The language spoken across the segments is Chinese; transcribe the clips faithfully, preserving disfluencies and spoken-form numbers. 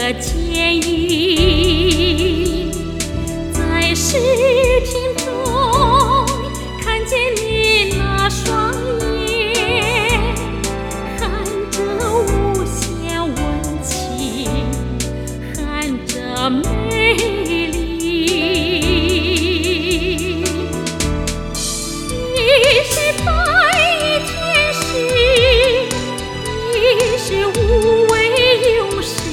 的监狱，在视频中看见你那双眼，含着无限温情，含着美丽。你是白衣天使，你是无畏勇士，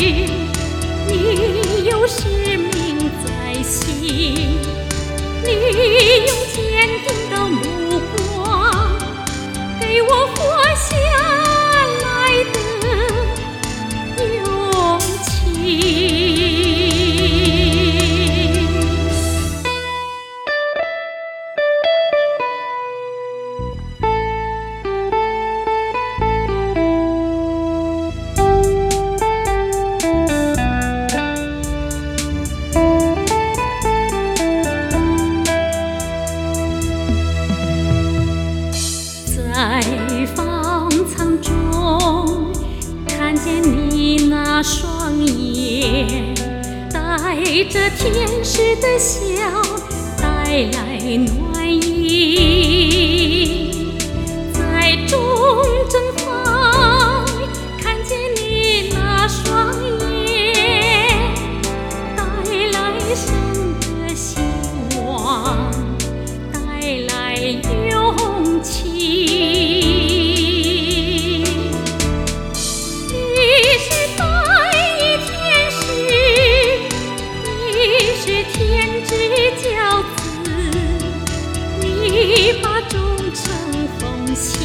你有使命在心，你用坚定的目光给我活下来的勇气。在方舱中看见你那双眼，带着天使的笑，带来暖意。在中正方看见你那双眼，带来生的希望，带来勇气。你把忠诚奉献，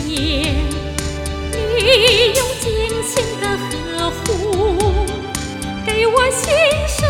你用精心的呵护给我欣赏